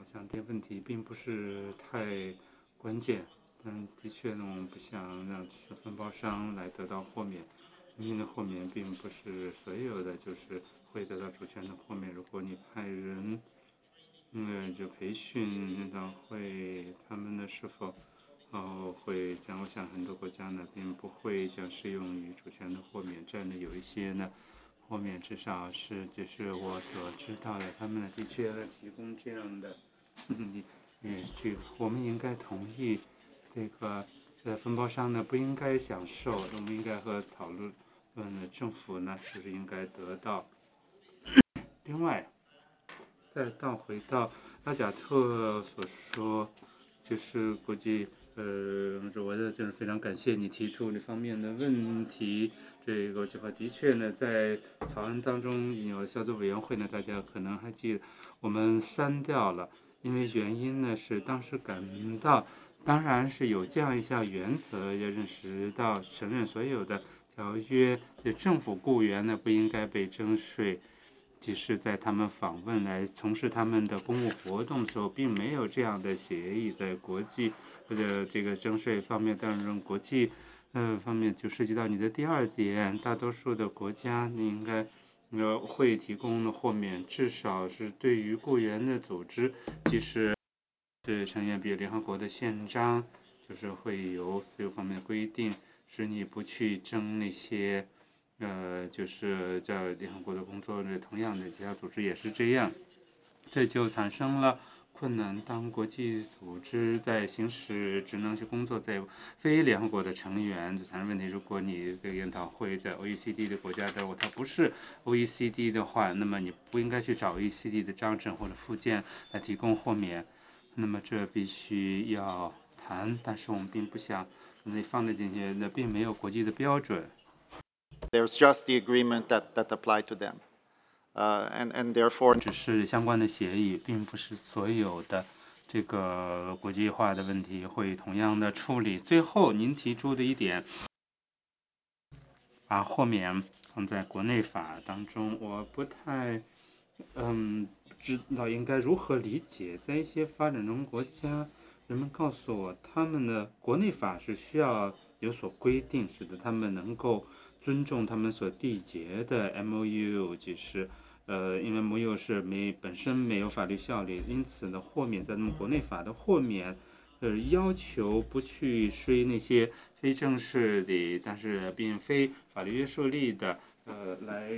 我想这些问题并不是太关键，但的确呢，我们不想让分包商来得到豁免，因为豁免并不是所有的就是会得到主权的豁免。如果你派人就培训到会他们呢是否会这样，我想很多国家呢并不会将适用于主权的豁免，这样的有一些呢豁免至少是就是我所知道的，他们呢的确提供这样的我们应该同意这个分包商呢不应该享受，我们应该和讨论政府呢就是应该得到。另外再回到拉贾特所说，就是国际我就是非常感谢你提出这方面的问题。这个计划的确呢，在草案当中有小组委员会呢，大家可能还记得，我们删掉了，因为原因呢是当时感到，当然是有这样一项原则，要认识到承认所有的条约的政府雇员呢不应该被征税。即使在他们访问来从事他们的公务活动的时候，并没有这样的协议。在国际或者这个征税方面，当然国际方面就涉及到你的第二点，大多数的国家你应该会提供的豁免，至少是对于雇员的组织，即使是成员，比如联合国的宪章，就是会有这方面的规定，使你不去征那些。就是在联合国的工作呢，同样的其他组织也是这样，这就产生了困难。当国际组织在行使职能去工作在非联合国的成员，就产生问题。如果你这个研讨会在 OECD 的国家的，它不是 OECD 的话，那么你不应该去找 OECD 的章程或者附件来提供豁免。那么这必须要谈，但是我们并不想那放在进去，那并没有国际的标准。 There's just the agreement that apply to them, and therefore 只是相关的协议，并不是所有的这个国际化的问题会同样的处理。最后您提出的一点，把豁免放在国内法当中，我不太知道应该如何理解。在一些发展中国家，人们告诉我，他们的国内法是需要有所规定，使得他们能够尊重他们所缔结的 MOU， 就是因为 MOU 是本身没有法律效力，因此呢，豁免在他们国内法的豁免，要求不去税那些非正式的，但是并非法律约束力的，来